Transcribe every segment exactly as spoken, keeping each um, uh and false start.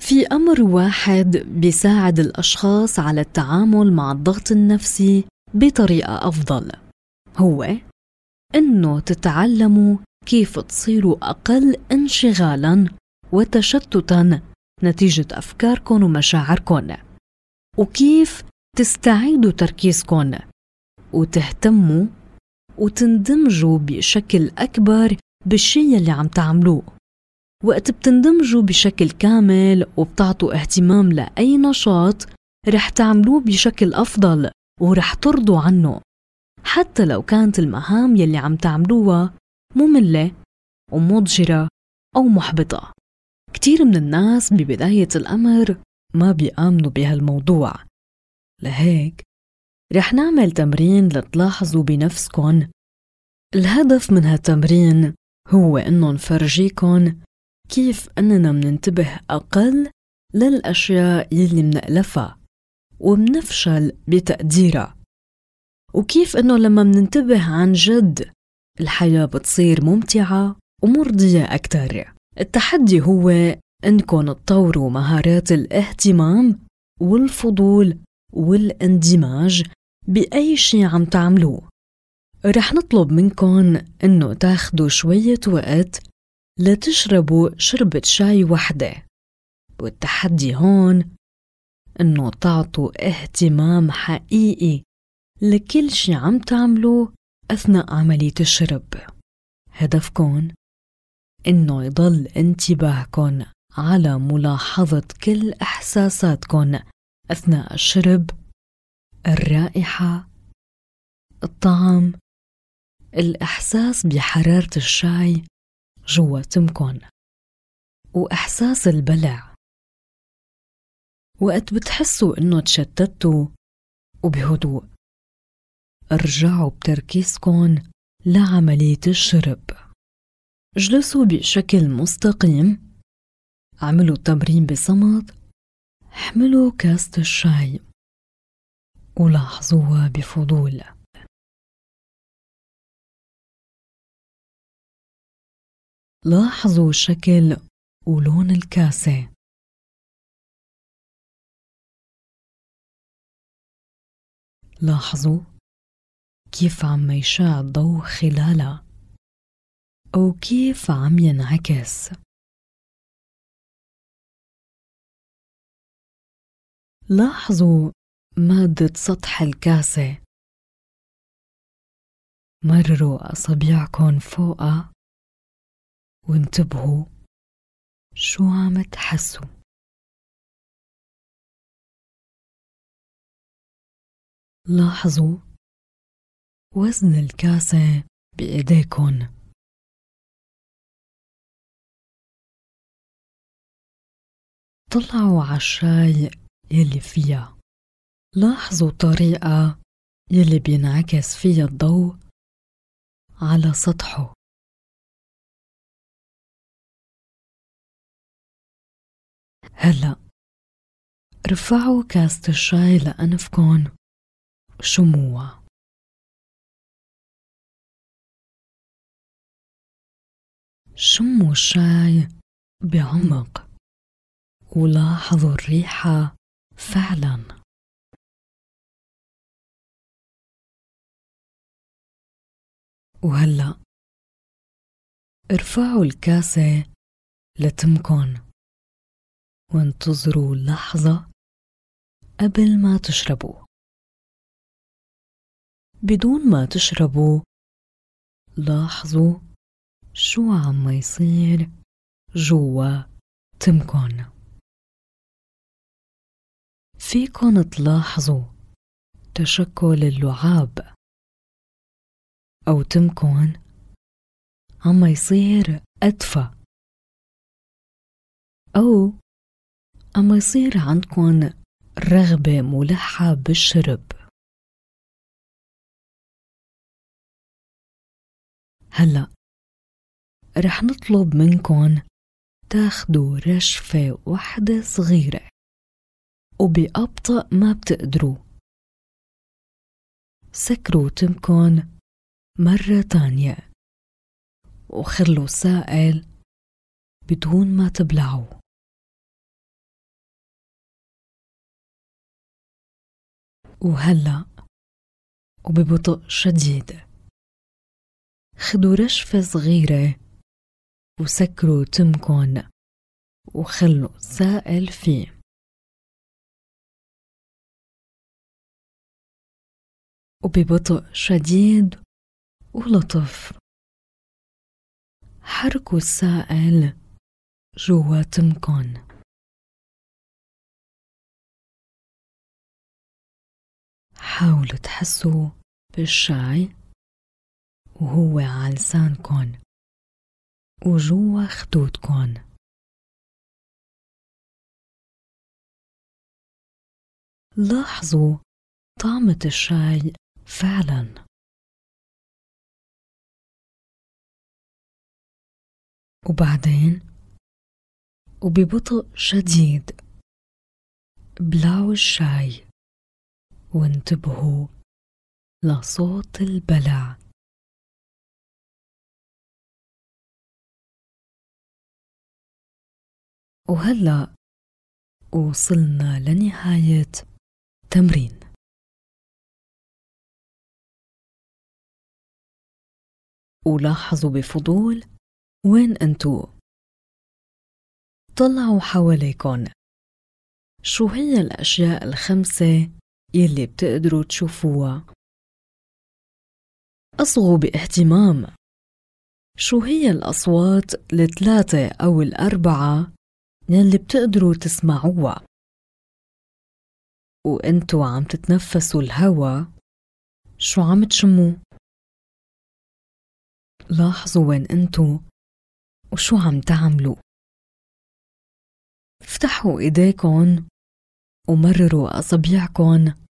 في أمر واحد بيساعد الأشخاص على التعامل مع الضغط النفسي بطريقة أفضل، هو إنه تتعلموا كيف تصيروا أقل انشغالاً وتشتتاً نتيجة أفكاركم ومشاعركم، وكيف تستعيدوا تركيزكم وتهتموا وتندمجوا بشكل أكبر بالشيء اللي عم تعملوه. وقت بتندمجوا بشكل كامل وبتعطوا اهتمام لأي نشاط رح تعملوه بشكل أفضل ورح ترضوا عنه، حتى لو كانت المهام يلي عم تعملوها مملة ومضجرة أو محبطة. كتير من الناس ببداية الأمر ما بيآمنوا بهالموضوع، لهيك رح نعمل تمرين لتلاحظوا بنفسكن. الهدف من هالتمرين هو إنه نفرجيكن كيف أننا مننتبه أقل للأشياء يلي منألفها ومنفشل بتقديرها، وكيف أنه لما مننتبه عن جد الحياة بتصير ممتعة ومرضية أكتر. التحدي هو أنكم تطوروا مهارات الاهتمام والفضول والاندماج بأي شيء عم تعملوه. رح نطلب منكم أنه تاخدوا شوية وقت لتشربوا شربة شاي وحدة، والتحدي هون أنه تعطوا اهتمام حقيقي لكل شي عم تعملوه أثناء عملية الشرب. هدفكن إنه يضل انتباهكن على ملاحظة كل إحساساتكن أثناء الشرب، الرائحة، الطعم، الإحساس بحرارة الشاي جوا تمكن، وإحساس البلع. وقت بتحسوا إنه تشتتوا وبهدوء ارجعوا بتركيزكن لعملية الشرب. اجلسوا بشكل مستقيم، اعملوا التمرين بصمت، احملوا كاسة الشاي ولاحظوها بفضول. لاحظوا شكل ولون الكاسة، لاحظوا كيف عم يشع الضوء خلالها أو كيف عم ينعكس. لاحظوا مادة سطح الكاسة، مرروا أصابعكم فوقها وانتبهوا شو عم تحسوا. لاحظوا وزن الكاسة بإيديكن. طلعوا على الشاي يلي فيها، لاحظوا طريقة يلي بينعكس فيها الضوء على سطحه. هلأ رفعوا كاسة الشاي لأنفكن وشموها. شموا الشاي بعمق ولاحظوا الريحة فعلا. وهلأ ارفعوا الكاسة لتمكن وانتظروا لحظة قبل ما تشربوا. بدون ما تشربوا لاحظوا شو عم يصير جوا تمكن. فيكن تلاحظوا تشكل اللعاب أو تمكن عم يصير أدفى، أو عم يصير عندكن رغبة ملحة بالشرب. هلأ رح نطلب منكن تاخدوا رشفة واحدة صغيرة وبأبطأ ما بتقدروا. سكروا تمكن مرة تانية وخلوا سائل بدون ما تبلعوا. وهلأ وببطء شديد خدوا رشفة صغيرة وسكروا تمكن وخلوا سائل فيه. وببطء شديد ولطف حركوا السائل جوا تمكن. حاولوا تحسوا بالشاي وهو على لسانكن وجوا خدودكن. لاحظوا طعمة الشاي فعلا. وبعدين وببطء شديد بلعوا الشاي وانتبهوا لصوت البلع. وهلأ وصلنا لنهاية تمرين. ولاحظوا بفضول وين انتو. طلعوا حواليكن شو هي الأشياء الخمسة يلي بتقدروا تشوفوها. أصغوا باهتمام شو هي الأصوات الثلاثة أو الأربعة يلي بتقدروا تسمعوها. وانتو عم تتنفسوا الهوا شو عم تشموا. لاحظوا وين انتو وشو عم تعملوا. افتحوا ايديكن ومرروا أصابعكن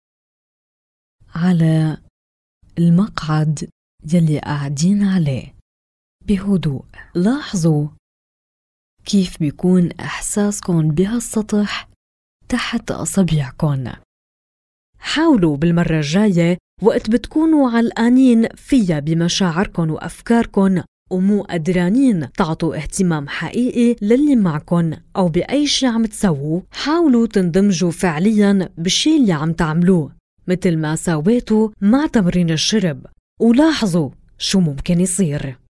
على المقعد يلي قاعدين عليه بهدوء. لاحظوا كيف بيكون إحساسكن بهالسطح تحت أصابعكن. حاولوا بالمرة الجاية وقت بتكونوا علقانين فيها بمشاعركن وأفكاركن ومو قدرانين تعطوا اهتمام حقيقي للي معكن أو بأي شي عم تسووا، حاولوا تندمجوا فعلياً بالشي اللي عم تعملوه مثل ما سويتوا مع تمرين الشرب، ولاحظوا شو ممكن يصير.